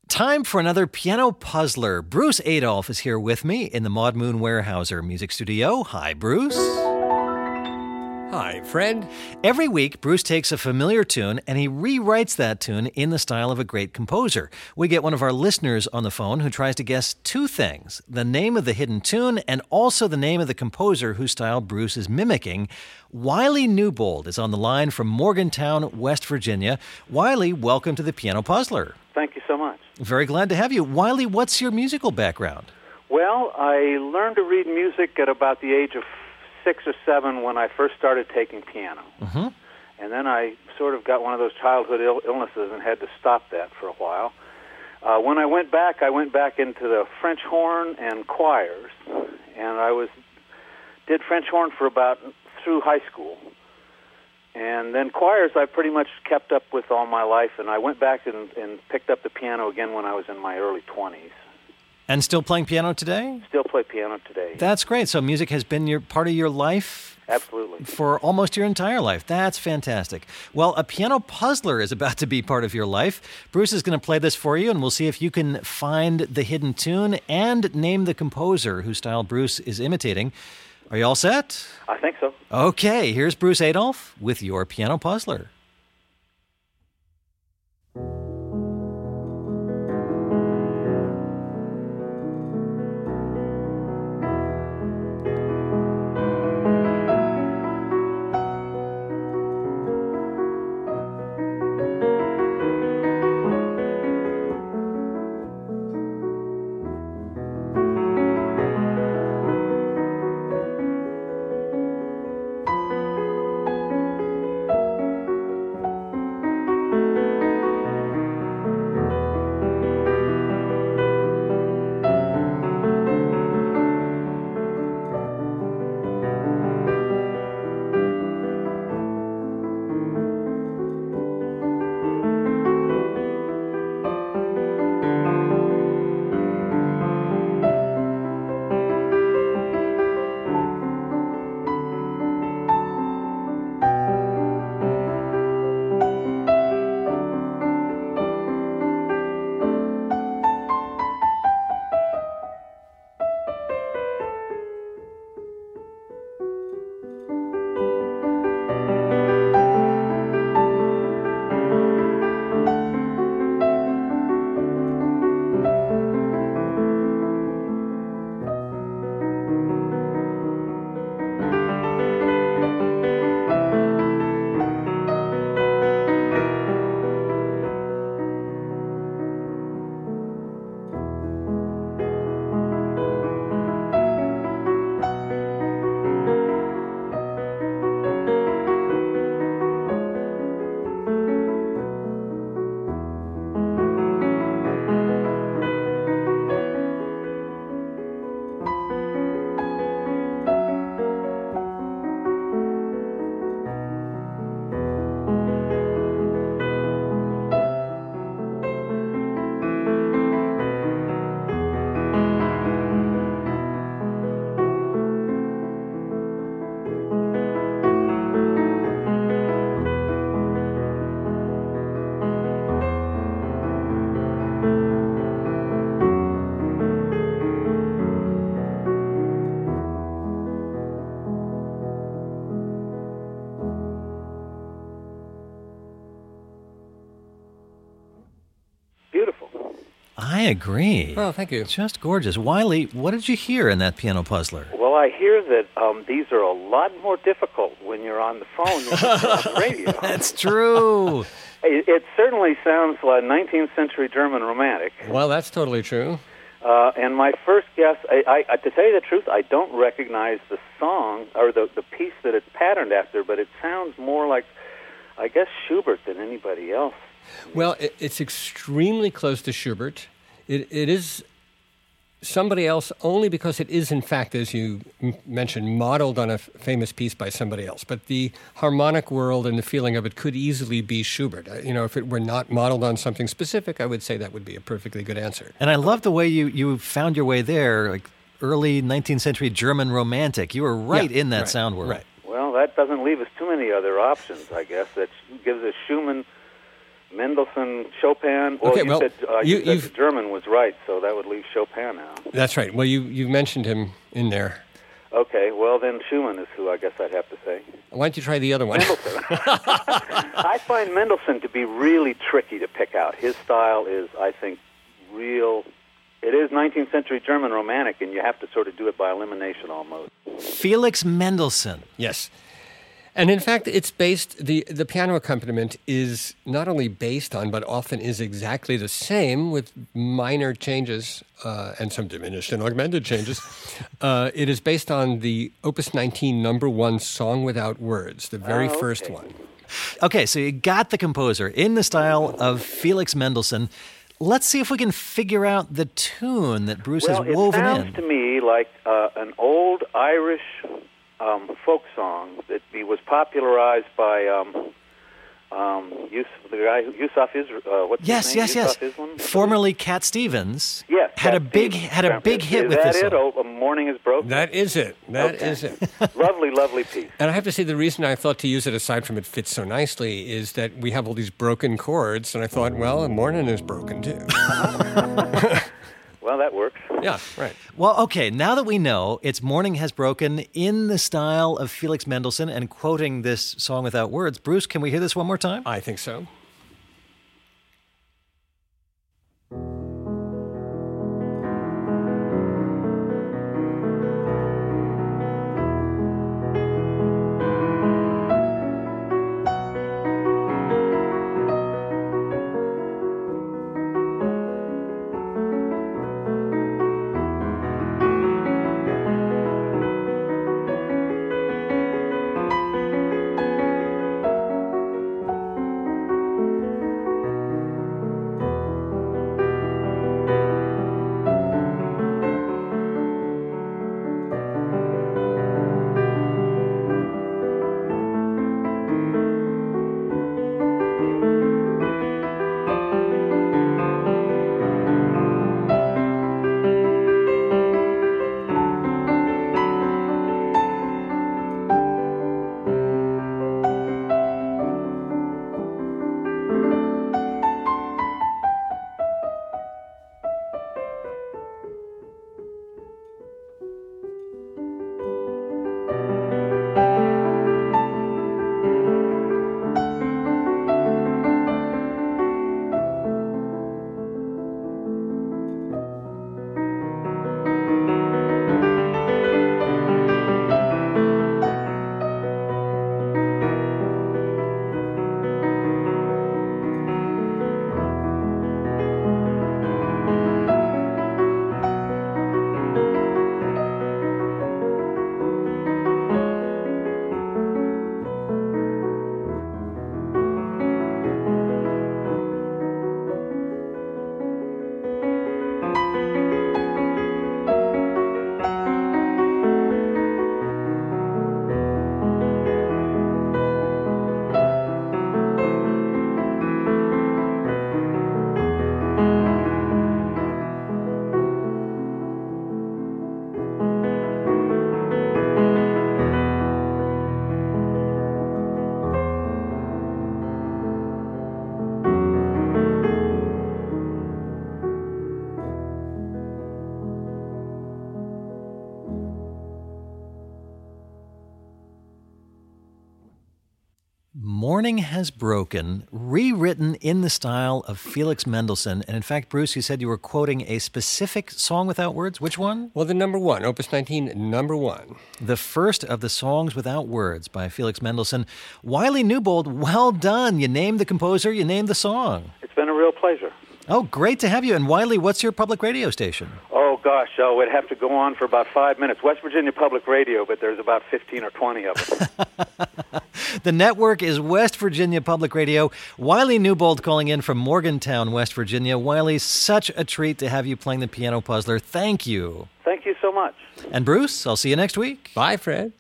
Time for another piano puzzler. Bruce Adolphe is here with me in the Maud Moon Weyerhaeuser Music Studio. Hi, Bruce. Hi, Fred. Every week, Bruce takes a familiar tune and he rewrites that tune in the style of a great composer. We get one of our listeners on the phone who tries to guess two things: the name of the hidden tune and also the name of the composer whose style Bruce is mimicking. Wiley Newbold is on the line from Morgantown, West Virginia. Wiley, welcome to the Piano Puzzler. Thank you so much. Very glad to have you. Wiley, what's your musical background? Well, I learned to read music at about the age of 6 or 7 when I first started taking piano. Mm-hmm. And then I sort of got one of those childhood illnesses and had to stop that for a while. When I went back into the French horn and choirs, and did French horn for about through high school. And then choirs I pretty much kept up with all my life, and I went back and picked up the piano again when I was in my early 20s. And still playing piano today? Still play piano today. That's great. So music has been part of your life? Absolutely. For almost your entire life. That's fantastic. Well, a piano puzzler is about to be part of your life. Bruce is going to play this for you, and we'll see if you can find the hidden tune and name the composer whose style Bruce is imitating. Are you all set? I think so. Okay, here's Bruce Adolphe with your piano puzzler. I agree. Oh, thank you. Just gorgeous. Wiley, what did you hear in that piano puzzler? Well, I hear that these are a lot more difficult when you're on the phone than on the radio. That's true. It certainly sounds like 19th century German romantic. Well, that's totally true. And my first guess, to tell you the truth, I don't recognize the song or the piece that it's patterned after, but it sounds more like, I guess, Schubert than anybody else. Well, it's extremely close to Schubert. It is somebody else only because it is, in fact, as you mentioned, modeled on a famous piece by somebody else. But the harmonic world and the feeling of it could easily be Schubert. If it were not modeled on something specific, I would say that would be a perfectly good answer. And I love the way you found your way there, like early 19th century German romantic. You were right in that sound world. Right. Well, that doesn't leave us too many other options, I guess. That gives us Schumann, Mendelssohn, Chopin. Well, Okay, you well, said, you you've- said the German was right, so that would leave Chopin out. That's right. Well, you've mentioned him in there. Okay, well then Schumann is who I guess I'd have to say. Why don't you try the other one? Mendelssohn. I find Mendelssohn to be really tricky to pick out. His style is, I think, real. It is 19th century German Romantic, and you have to sort of do it by elimination almost. Felix Mendelssohn. Yes. And in fact, it's based, the piano accompaniment is not only based on, but often is exactly the same with minor changes and some diminished and augmented changes. It is based on the Opus 19 number 1 Song Without Words, the very first one. Okay, so you got the composer in the style of Felix Mendelssohn. Let's see if we can figure out the tune that Bruce has woven it sounds in. to me like an old Irish folk song that was popularized by Yusuf Israel. What's his name? Yusuf Islam? Formerly Cat Stevens. Yes, had a Cat big Stevens. hit with this Is that song. it? Oh, Morning is Broken? That is it. That is it. Lovely, lovely piece. And I have to say, the reason I thought to use it, aside from it fits so nicely, is that we have all these broken chords, and I thought, well, a morning is broken too. Well, that works. Yeah, right. Well, okay, now that we know it's Morning Has Broken in the style of Felix Mendelssohn and quoting this Song Without Words, Bruce, can we hear this one more time? I think so. Morning Has Broken, rewritten in the style of Felix Mendelssohn. And in fact, Bruce, you said you were quoting a specific Song Without Words. Which one? Well, the number 1, Opus 19, number 1. The first of the Songs Without Words by Felix Mendelssohn. Wiley Newbold, well done. You named the composer, you named the song. It's been a real pleasure. Oh, great to have you. And Wiley, what's your public radio station? Oh, gosh, it'd have to go on for about 5 minutes. West Virginia Public Radio, but there's about 15 or 20 of them. The network is West Virginia Public Radio. Wiley Newbold calling in from Morgantown, West Virginia. Wiley, such a treat to have you playing the piano puzzler. Thank you. Thank you so much. And Bruce, I'll see you next week. Bye, Fred.